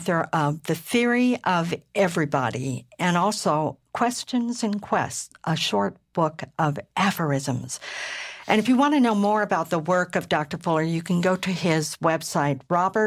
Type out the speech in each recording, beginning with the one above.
author of The Theory of Everybody and also Questions and Quests, a short book of aphorisms. And if you want to know more about the work of Dr. Fuller, you can go to his website,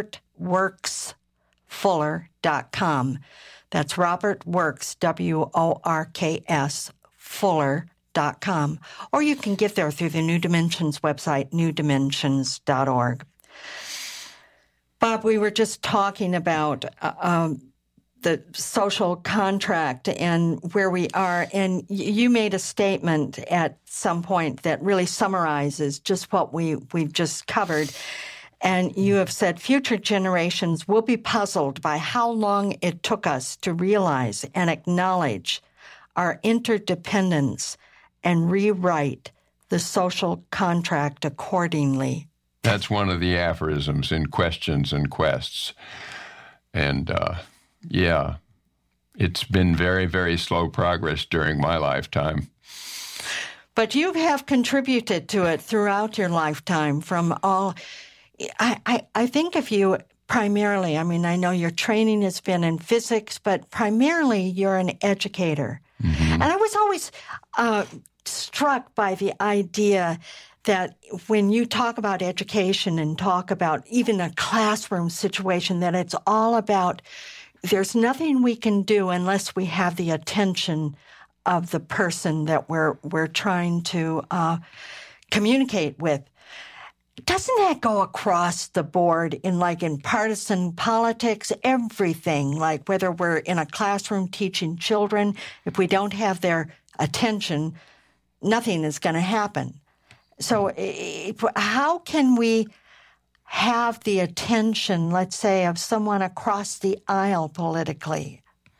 robertworksfuller.com. That's Robert Works, W-O-R-K-S, Fuller.com. Or you can get there through the New Dimensions website, newdimensions.org. Bob, we were just talking about the social contract and where we are, and you made a statement at some point that really summarizes just what we've just covered. And you have said future generations will be puzzled by how long it took us to realize and acknowledge our interdependence and rewrite the social contract accordingly. That's one of the aphorisms in Questions and Quests. And yeah, it's been very, very slow progress during my lifetime. But you have contributed to it throughout your lifetime from all... I think if you primarily, I mean, I know your training has been in physics, but primarily you're an educator. Mm-hmm. And I was always struck by the idea that when you talk about education and talk about even a classroom situation, that it's all about there's nothing we can do unless we have the attention of the person that we're trying to communicate with. Doesn't that go across the board in partisan politics, everything, like whether we're in a classroom teaching children, if we don't have their attention, nothing is going to happen. So how can we have the attention, let's say, of someone across the aisle politically?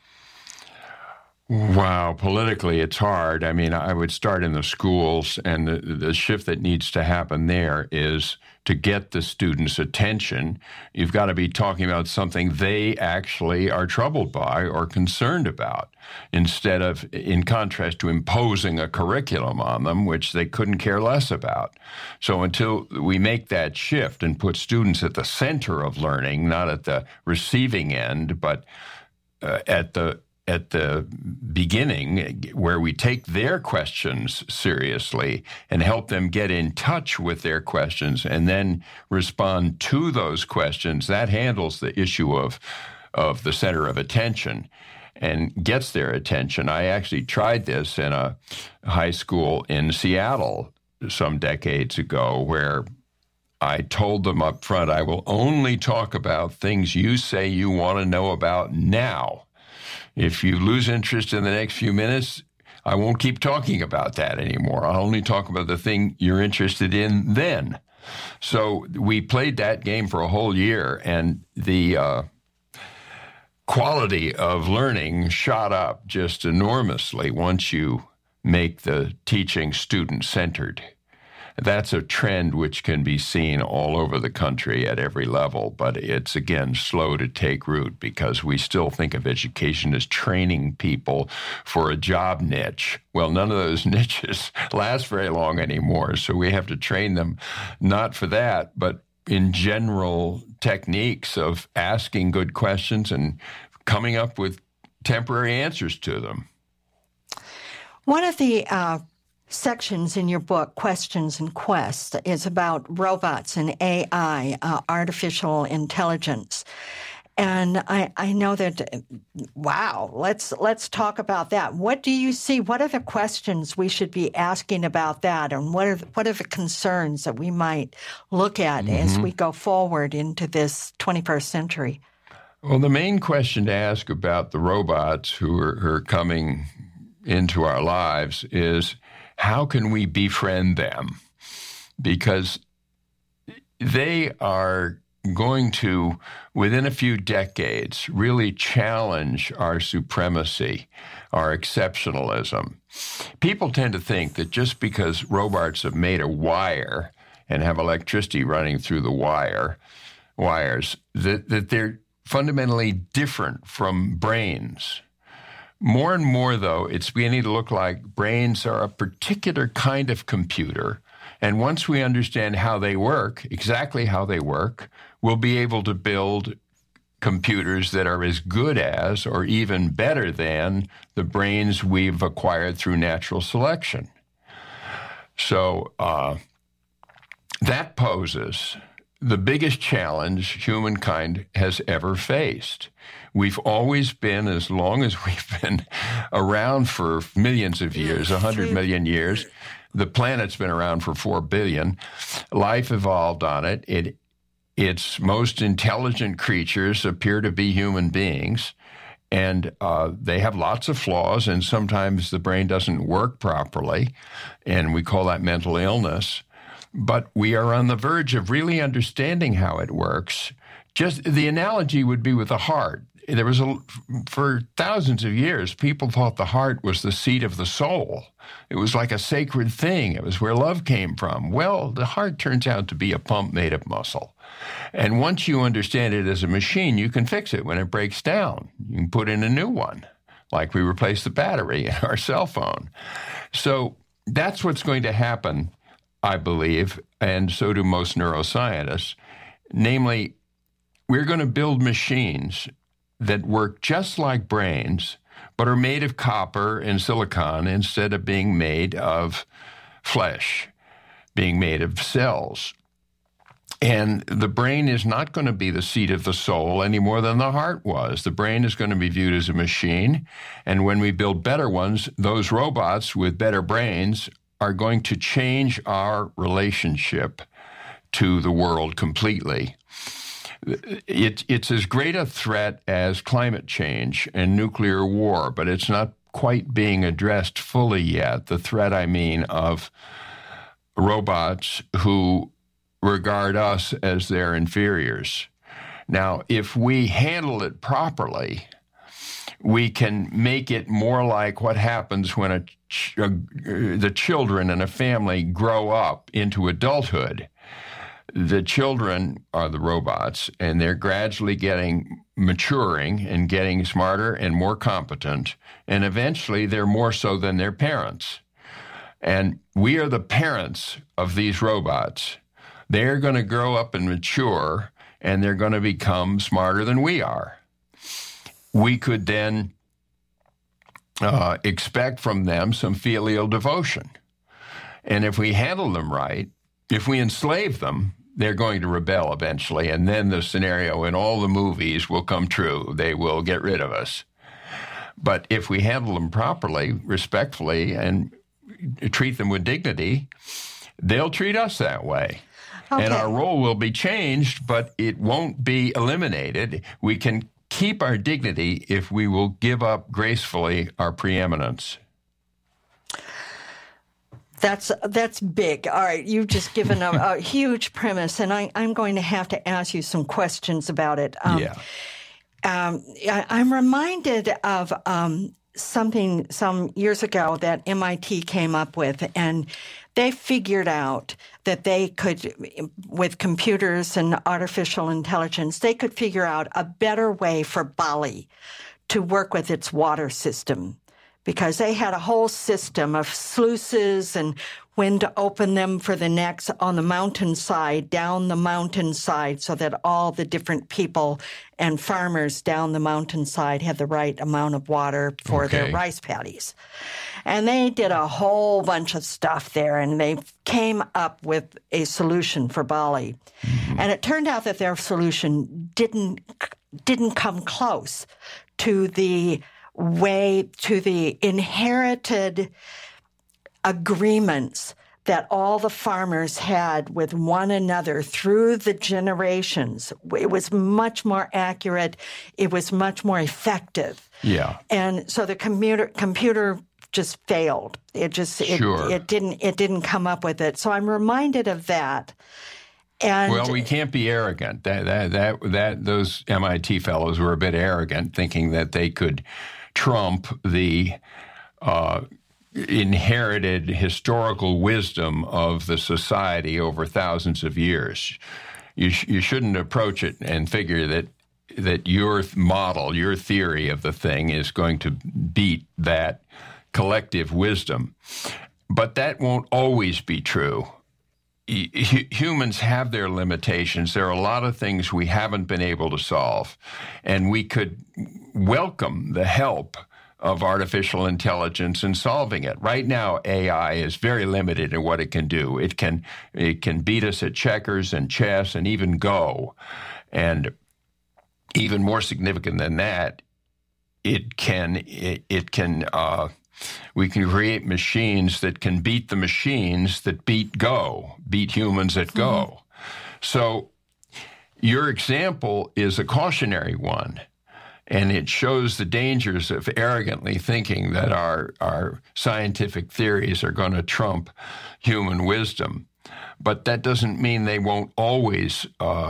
Wow, politically it's hard. I mean, I would start in the schools, and the shift that needs to happen there is to get the students' attention. You've got to be talking about something they actually are troubled by or concerned about, instead of, in contrast to imposing a curriculum on them, which they couldn't care less about. So until we make that shift and put students at the center of learning, not at the receiving end, but at the beginning, where we take their questions seriously and help them get in touch with their questions and then respond to those questions, that handles the issue of the center of attention and gets their attention. I actually tried this in a high school in Seattle some decades ago, where I told them up front, I will only talk about things you say you want to know about now. If you lose interest in the next few minutes, I won't keep talking about that anymore. I'll only talk about the thing you're interested in then. So we played that game for a whole year, and the quality of learning shot up just enormously once you make the teaching student-centered. That's a trend which can be seen all over the country at every level, but it's, again, slow to take root because we still think of education as training people for a job niche. Well, none of those niches last very long anymore, so we have to train them not for that, but in general techniques of asking good questions and coming up with temporary answers to them. One of the sections in your book, Questions and Quests, is about robots and AI, artificial intelligence. And I know that, wow, let's talk about that. What do you see? What are the questions we should be asking about that? And what are the concerns that we might look at as we go forward into this 21st century? Well, the main question to ask about the robots who are coming into our lives is, how can we befriend them? Because they are going to, within a few decades, really challenge our supremacy, our exceptionalism. People tend to think that just because robots have made a wire and have electricity running through the wires, that they're fundamentally different from brains. More and more, though, it's beginning to look like brains are a particular kind of computer. And once we understand how they work, exactly how they work, we'll be able to build computers that are as good as or even better than the brains we've acquired through natural selection. So that poses the biggest challenge humankind has ever faced. We've always been, as long as we've been around for millions of years, 100 million years, the planet's been around for 4 billion. Life evolved on it. Its most intelligent creatures appear to be human beings, and they have lots of flaws, and sometimes the brain doesn't work properly, and we call that mental illness. But we are on the verge of really understanding how it works. Just the analogy would be with the heart. There was for thousands of years, people thought the heart was the seat of the soul. It was like a sacred thing. It was where love came from. Well, the heart turns out to be a pump made of muscle. And once you understand it as a machine, you can fix it when it breaks down. You can put in a new one, like we replace the battery in our cell phone. So that's what's going to happen, I believe, and so do most neuroscientists. Namely, we're going to build machines that work just like brains, but are made of copper and silicon instead of being made of flesh, being made of cells. And the brain is not going to be the seat of the soul any more than the heart was. The brain is going to be viewed as a machine. And when we build better ones, those robots with better brains are going to change our relationship to the world completely. It's as great a threat as climate change and nuclear war, but it's not quite being addressed fully yet. The threat, I mean, of robots who regard us as their inferiors. Now, if we handle it properly, we can make it more like what happens when the children in a family grow up into adulthood. The children are the robots, and they're gradually maturing and getting smarter and more competent, and eventually they're more so than their parents. And we are the parents of these robots. They're going to grow up and mature, and they're going to become smarter than we are. We could then expect from them some filial devotion. And if we handle them right, if we enslave them, they're going to rebel eventually, and then the scenario in all the movies will come true. They will get rid of us. But if we handle them properly, respectfully, and treat them with dignity, they'll treat us that way. Okay. And our role will be changed, but it won't be eliminated. We can keep our dignity if we will give up gracefully our preeminence. That's big. All right, you've just given a huge premise, and I'm going to have to ask you some questions about it. I'm reminded of something some years ago that MIT came up with, and they figured out that they could, with computers and artificial intelligence, they could figure out a better way for Bali to work with its water system, because they had a whole system of sluices and when to open them for the next on the mountainside, down the mountainside, so that all the different people and farmers down the mountainside had the right amount of water for their rice paddies. And they did a whole bunch of stuff there, and they came up with a solution for Bali. Mm-hmm. And it turned out that their solution didn't come close to the inherited agreements that all the farmers had with one another through the generations. It was much more accurate. It was much more effective. Yeah. And so the computer just failed. It didn't come up with it. So I'm reminded of that. And well, we can't be arrogant. That those MIT fellows were a bit arrogant, thinking that they could trump the inherited historical wisdom of the society over thousands of years. You shouldn't approach it and figure that your model, your theory of the thing is going to beat that collective wisdom. But that won't always be true. humans have their limitations. There are a lot of things we haven't been able to solve, and we could welcome the help of artificial intelligence in solving it. Right now, AI is very limited in what it can do. It can beat us at checkers and chess and even Go. And even more significant than that, we can create machines that can beat the machines that beat humans at Go. So your example is a cautionary one, and it shows the dangers of arrogantly thinking that our scientific theories are going to trump human wisdom. But that doesn't mean they won't always,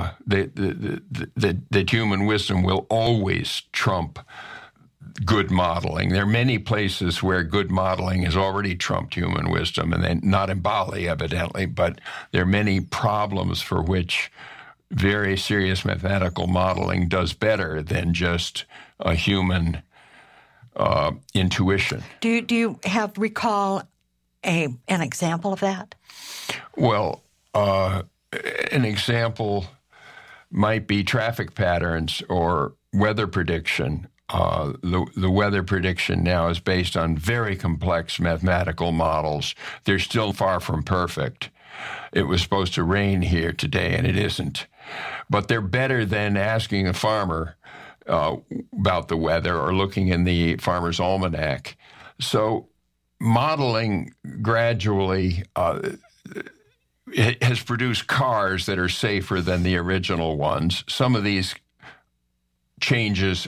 that human wisdom will always trump good modeling. There are many places where good modeling has already trumped human wisdom, and then not in Bali, evidently, but there are many problems for which very serious mathematical modeling does better than just a human intuition. Do you recall an example of that? Well, an example might be traffic patterns or weather prediction. The weather prediction now is based on very complex mathematical models. They're still far from perfect. It was supposed to rain here today, and it isn't. But they're better than asking a farmer about the weather or looking in the farmer's almanac. So modeling gradually it has produced cars that are safer than the original ones. Some of these changes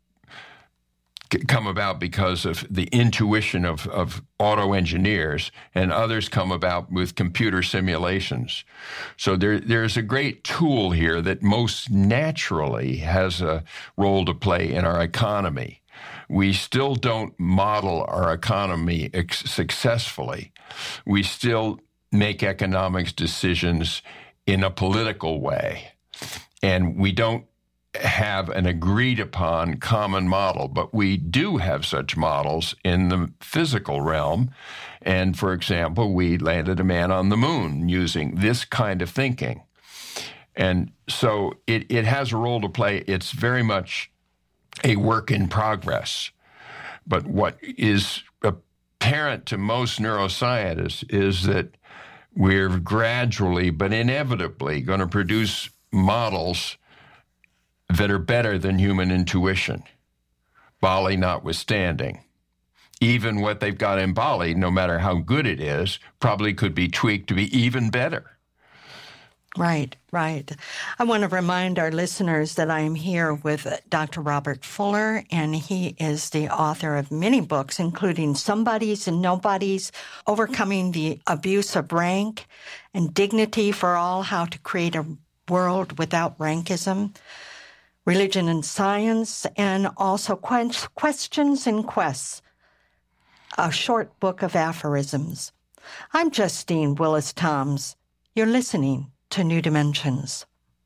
come about because of the intuition of auto engineers, and others come about with computer simulations. So there's a great tool here that most naturally has a role to play in our economy. We still don't model our economy successfully. We still make economics decisions in a political way, and we don't have an agreed upon common model, but we do have such models in the physical realm. And for example, we landed a man on the moon using this kind of thinking. And so it has a role to play. It's very much a work in progress. But what is apparent to most neuroscientists is that we're gradually but inevitably going to produce models that are better than human intuition, Bali notwithstanding. Even what they've got in Bali, no matter how good it is, probably could be tweaked to be even better. Right. I want to remind our listeners that I am here with Dr. Robert Fuller, and he is the author of many books, including Somebodies and Nobodies, Overcoming the Abuse of Rank, and Dignity for All, How to Create a World Without Rankism, Religion and Science, and also Questions and Quests, a short book of aphorisms. I'm Justine Willis-Toms. You're listening to New Dimensions.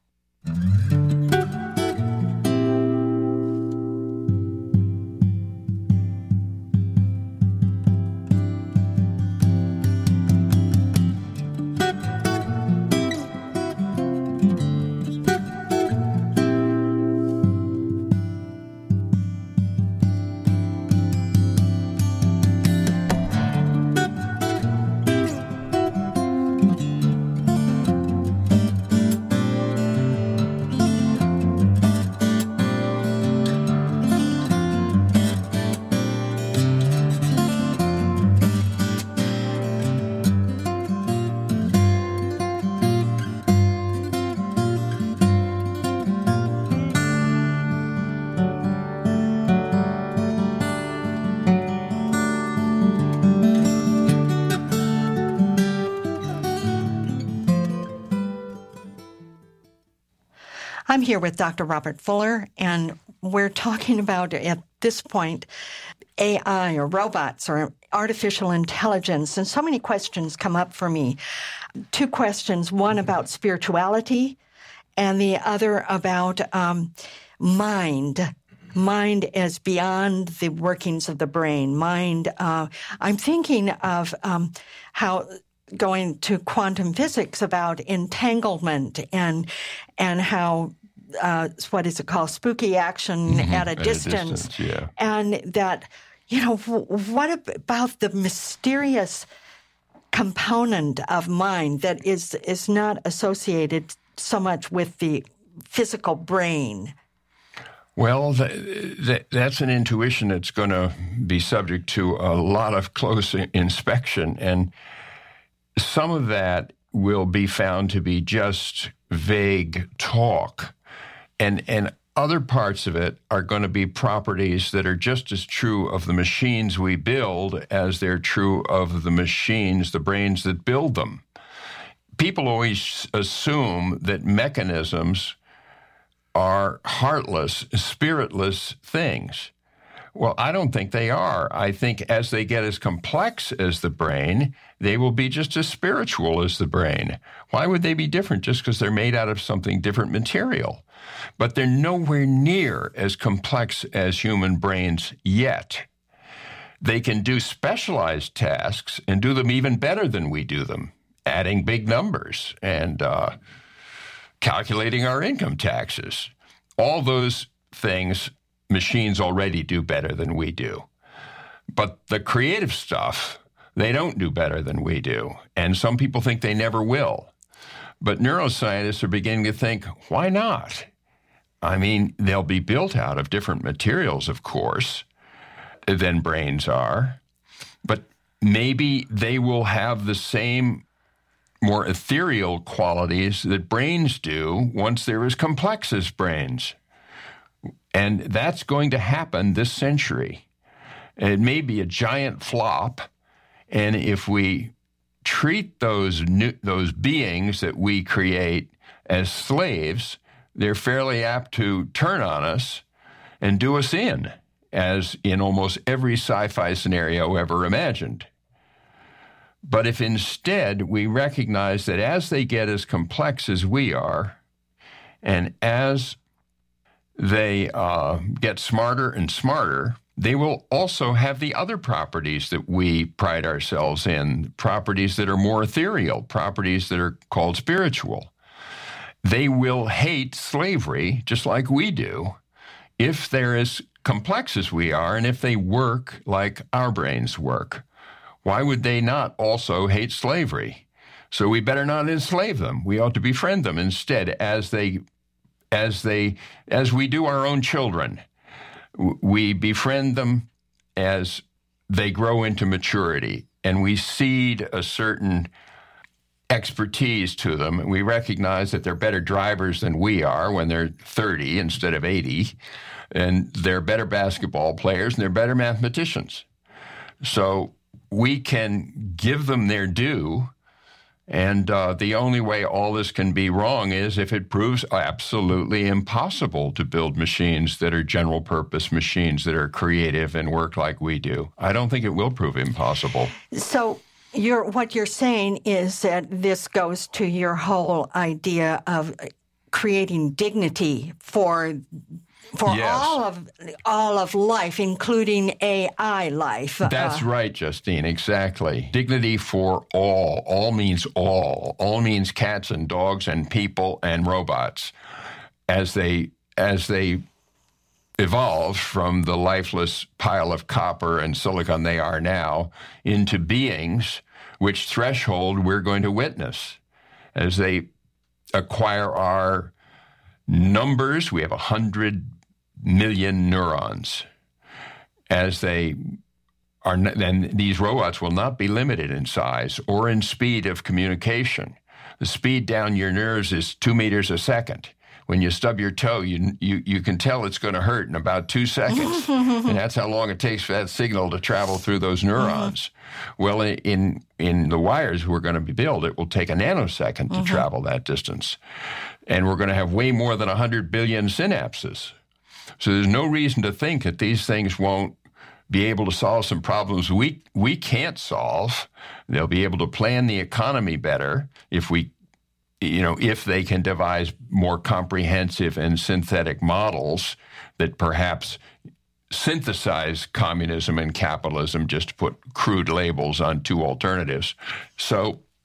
I'm here with Dr. Robert Fuller, and we're talking about, at this point, AI or robots or artificial intelligence. And so many questions come up for me. Two questions, one about spirituality and the other about mind as beyond the workings of the brain. I'm thinking of how going to quantum physics about entanglement and how what is it called, spooky action at a distance. Yeah. And that, what about the mysterious component of mind that is not associated so much with the physical brain? Well, that's an intuition that's going to be subject to a lot of close inspection, and some of that will be found to be just vague talk, and other parts of it are going to be properties that are just as true of the machines we build as they're true of the machines, the brains that build them. People always assume that mechanisms are heartless, spiritless things. Well, I don't think they are. I think as they get as complex as the brain, they will be just as spiritual as the brain. Why would they be different just because they're made out of something different material? But they're nowhere near as complex as human brains yet. They can do specialized tasks and do them even better than we do them, adding big numbers and calculating our income taxes. All those things machines already do better than we do. But the creative stuff, they don't do better than we do. And some people think they never will. But neuroscientists are beginning to think, why not? I mean, they'll be built out of different materials, of course, than brains are. But maybe they will have the same more ethereal qualities that brains do once they're as complex as brains. And that's going to happen this century. It may be a giant flop, and if we treat those beings that we create as slaves, they're fairly apt to turn on us and do us in, as in almost every sci-fi scenario ever imagined. But if instead we recognize that as they get as complex as we are, and as they get smarter and smarter, they will also have the other properties that we pride ourselves in, properties that are more ethereal, properties that are called spiritual. They will hate slavery just like we do if they're as complex as we are and if they work like our brains work. Why would they not also hate slavery? So we better not enslave them. We ought to befriend them instead as we do our own children. We befriend them as they grow into maturity, and we seed a certain expertise to them. And we recognize that they're better drivers than we are when they're 30 instead of 80, and they're better basketball players, and they're better mathematicians. So we can give them their due. And the only way all this can be wrong is if it proves absolutely impossible to build machines that are general purpose machines that are creative and work like we do. I don't think it will prove impossible. So what you're saying is that this goes to your whole idea of creating dignity for yes. all of life, including AI life. That's right, Justine, exactly. Dignity for all. All means all. All means cats and dogs and people and robots as they evolve from the lifeless pile of copper and silicon they are now into beings which threshold we're going to witness as they acquire our numbers. We have 100 million neurons. As they are, then these robots will not be limited in size or in speed of communication. The speed down your nerves is 2 meters a second. When you stub your toe, you can tell it's going to hurt in about 2 seconds. And that's how long it takes for that signal to travel through those neurons. Well, in the wires we're going to be built, it will take a nanosecond to travel that distance. And we're going to have way more than 100 billion synapses. So there's no reason to think that these things won't be able to solve some problems we can't solve. They'll be able to plan the economy better if they can devise more comprehensive and synthetic models that perhaps synthesize communism and capitalism, just to put crude labels on two alternatives. So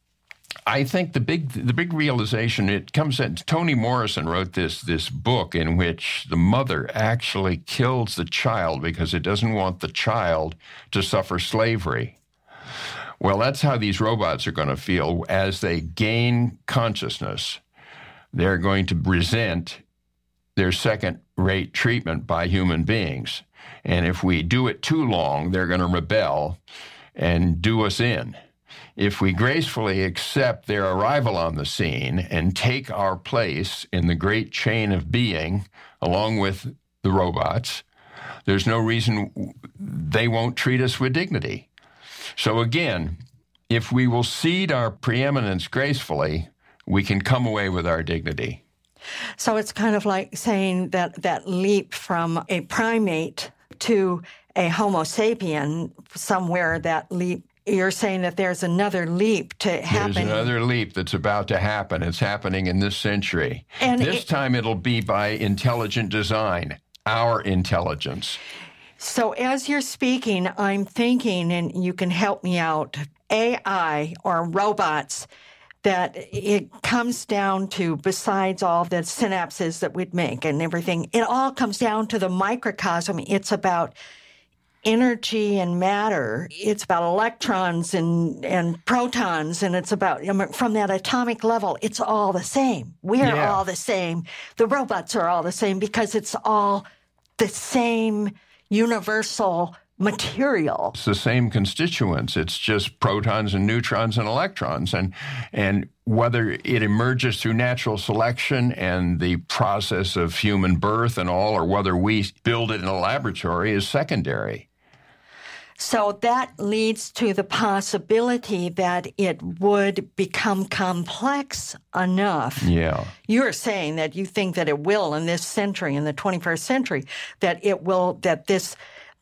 I think the big realization, it comes at Toni Morrison wrote this book in which the mother actually kills the child because it doesn't want the child to suffer slavery. Well, that's how these robots are going to feel as they gain consciousness. They're going to resent their second-rate treatment by human beings. And if we do it too long, they're going to rebel and do us in. If we gracefully accept their arrival on the scene and take our place in the great chain of being, along with the robots, there's no reason they won't treat us with dignity. So again, if we will cede our preeminence gracefully, we can come away with our dignity. So it's kind of like saying that leap from a primate to a Homo sapien, somewhere that leap. You're saying that there's another leap to happen. There's another leap that's about to happen. It's happening in this century. And this time it'll be by intelligent design, our intelligence. So as you're speaking, I'm thinking, and you can help me out, AI or robots, that it comes down to, besides all the synapses that we'd make and everything, it all comes down to the microcosm. It's about energy and matter. It's about electrons and protons, and it's about, from that atomic level, it's all the same. We're all the same. The robots are all the same because it's all the same universal material. It's the same constituents. It's just protons and neutrons and electrons. And whether it emerges through natural selection and the process of human birth and all, or whether we build it in a laboratory is secondary. So that leads to the possibility that it would become complex enough. Yeah. You're saying that you think that it will in this century, in the 21st century, that it will, that this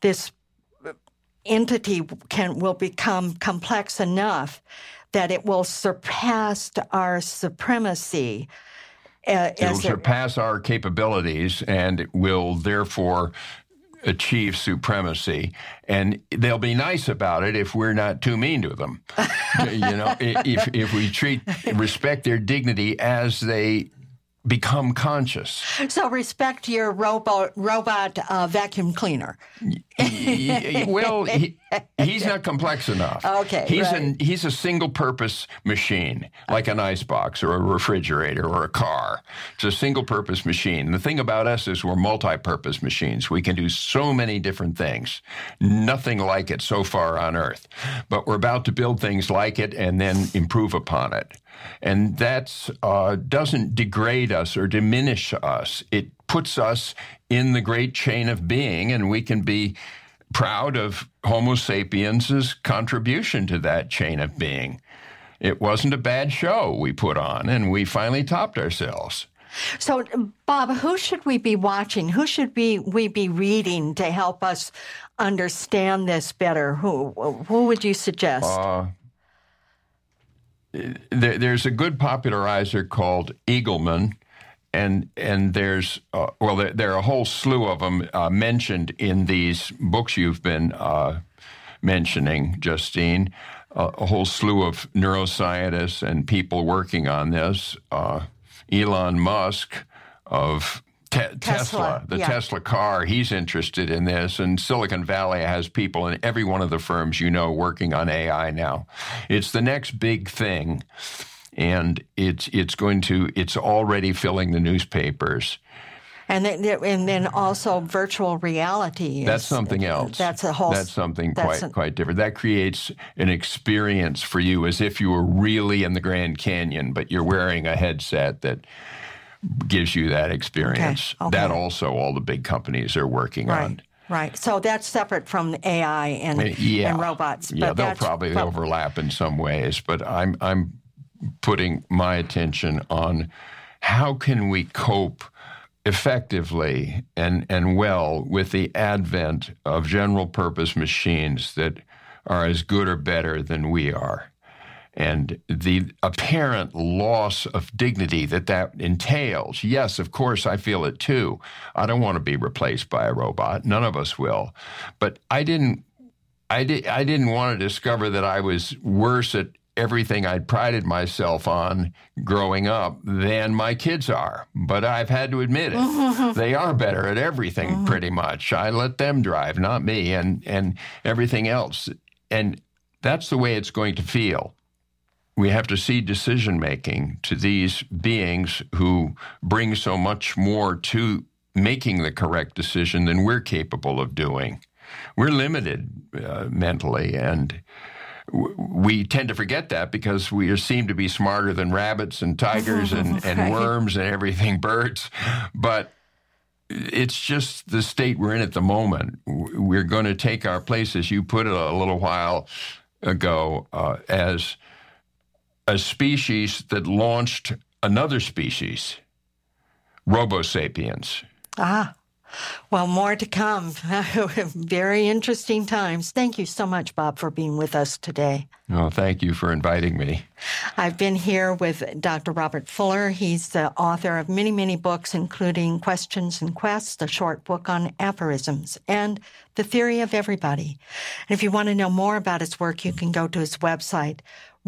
entity will become complex enough that it will surpass our supremacy. It will surpass our capabilities, and it will therefore achieve supremacy. And they'll be nice about it if we're not too mean to them. If we respect their dignity as they become conscious. So respect your robot vacuum cleaner. Well, he's not complex enough. Okay, he's a single-purpose machine, like an icebox or a refrigerator or a car. It's a single-purpose machine. And the thing about us is we're multi-purpose machines. We can do so many different things. Nothing like it so far on Earth. But we're about to build things like it and then improve upon it. And that doesn't degrade us or diminish us. It puts us in the great chain of being, and we can be proud of Homo sapiens' contribution to that chain of being. It wasn't a bad show we put on, and we finally topped ourselves. So, Bob, who should we be watching? Who should we be reading to help us understand this better? Who would you suggest? There's a good popularizer called Eagleman, and there's there are a whole slew of them mentioned in these books you've been mentioning, Justine. A whole slew of neuroscientists and people working on this. Elon Musk of Tesla, the Tesla car, he's interested in this, and Silicon Valley has people in every one of the firms working on AI now. It's the next big thing, and it's already filling the newspapers. And then also virtual reality. That's something else. That's something quite different. That creates an experience for you as if you were really in the Grand Canyon, but you're wearing a headset that gives you that experience. Okay. That also all the big companies are working on. Right. So that's separate from AI and robots. Yeah, they'll probably overlap in some ways, but I'm putting my attention on how can we cope effectively and well with the advent of general-purpose machines that are as good or better than we are. And the apparent loss of dignity that entails. Yes, of course, I feel it too. I don't want to be replaced by a robot. None of us will. But I didn't want to discover that I was worse at everything I prided myself on growing up than my kids are. But I've had to admit it. They are better at everything pretty much. I let them drive, not me, and everything else. And that's the way it's going to feel. We have to see decision-making to these beings who bring so much more to making the correct decision than we're capable of doing. We're limited mentally, and we tend to forget that because we seem to be smarter than rabbits and tigers and worms and everything, birds. But it's just the state we're in at the moment. We're going to take our place, as you put it a little while ago, as a species that launched another species, Robo sapiens. Well, more to come. Very interesting times. Thank you so much, Bob, for being with us today. Oh, thank you for inviting me. I've been here with Dr. Robert Fuller. He's the author of many, many books, including Questions and Quests, a short book on aphorisms, and The Theory of Everybody. And if you want to know more about his work, you can go to his website,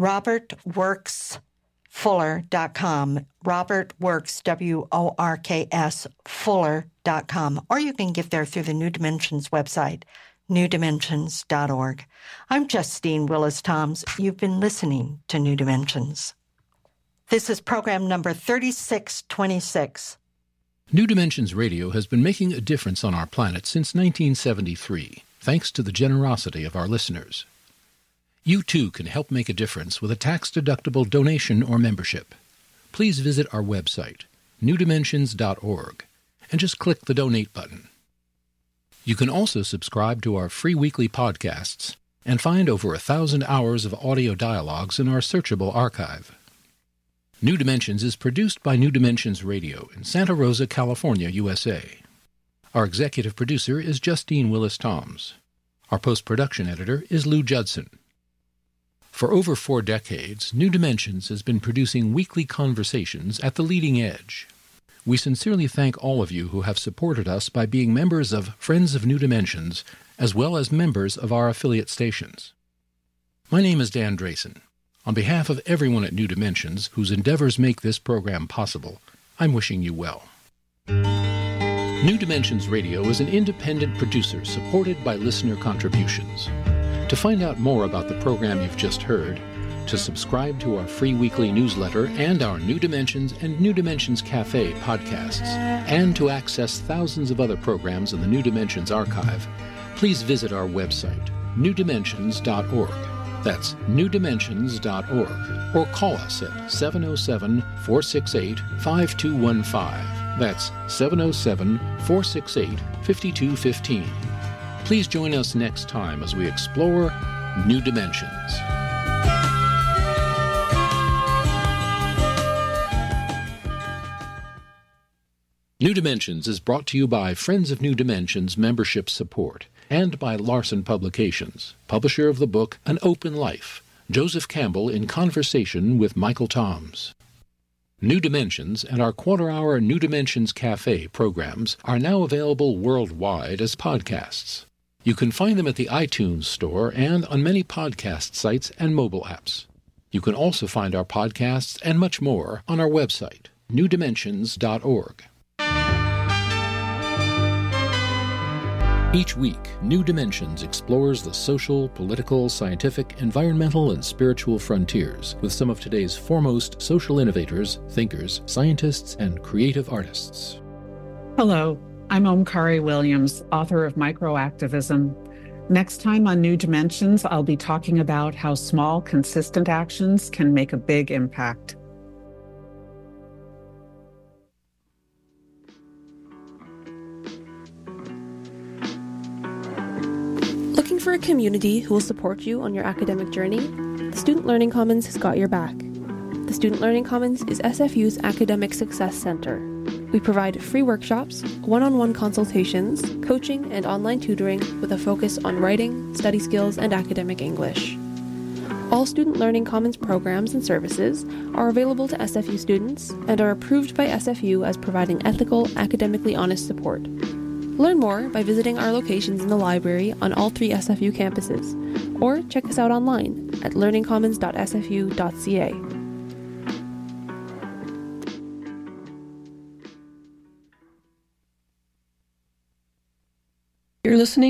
robertworksfuller.com, robertworks, W-O-R-K-S, fuller.com, or you can get there through the New Dimensions website, newdimensions.org. I'm Justine Willis-Toms. You've been listening to New Dimensions. This is program number 3626. New Dimensions Radio has been making a difference on our planet since 1973, thanks to the generosity of our listeners. You too can help make a difference with a tax-deductible donation or membership. Please visit our website, newdimensions.org, and just click the Donate button. You can also subscribe to our free weekly podcasts and find over 1,000 hours of audio dialogues in our searchable archive. New Dimensions is produced by New Dimensions Radio in Santa Rosa, California, USA. Our executive producer is Justine Willis-Toms. Our post-production editor is Lou Judson. For over 4 decades, New Dimensions has been producing weekly conversations at the leading edge. We sincerely thank all of you who have supported us by being members of Friends of New Dimensions, as well as members of our affiliate stations. My name is Dan Drayson. On behalf of everyone at New Dimensions, whose endeavors make this program possible, I'm wishing you well. New Dimensions Radio is an independent producer supported by listener contributions. To find out more about the program you've just heard, to subscribe to our free weekly newsletter and our New Dimensions and New Dimensions Cafe podcasts, and to access thousands of other programs in the New Dimensions archive, please visit our website, newdimensions.org. That's newdimensions.org. Or call us at 707-468-5215. That's 707-468-5215. Please join us next time as we explore New Dimensions. New Dimensions is brought to you by Friends of New Dimensions membership support and by Larson Publications, publisher of the book An Open Life, Joseph Campbell in conversation with Michael Toms. New Dimensions and our quarter-hour New Dimensions Cafe programs are now available worldwide as podcasts. You can find them at the iTunes Store and on many podcast sites and mobile apps. You can also find our podcasts and much more on our website, newdimensions.org. Each week, New Dimensions explores the social, political, scientific, environmental, and spiritual frontiers with some of today's foremost social innovators, thinkers, scientists, and creative artists. Hello, I'm Omkari Williams, author of Microactivism. Next time on New Dimensions, I'll be talking about how small, consistent actions can make a big impact. Looking for a community who will support you on your academic journey? The Student Learning Commons has got your back. The Student Learning Commons is SFU's Academic Success Center. We provide free workshops, one-on-one consultations, coaching, and online tutoring with a focus on writing, study skills, and academic English. All Student Learning Commons programs and services are available to SFU students and are approved by SFU as providing ethical, academically honest support. Learn more by visiting our locations in the library on all 3 SFU campuses, or check us out online at learningcommons.sfu.ca. You're listening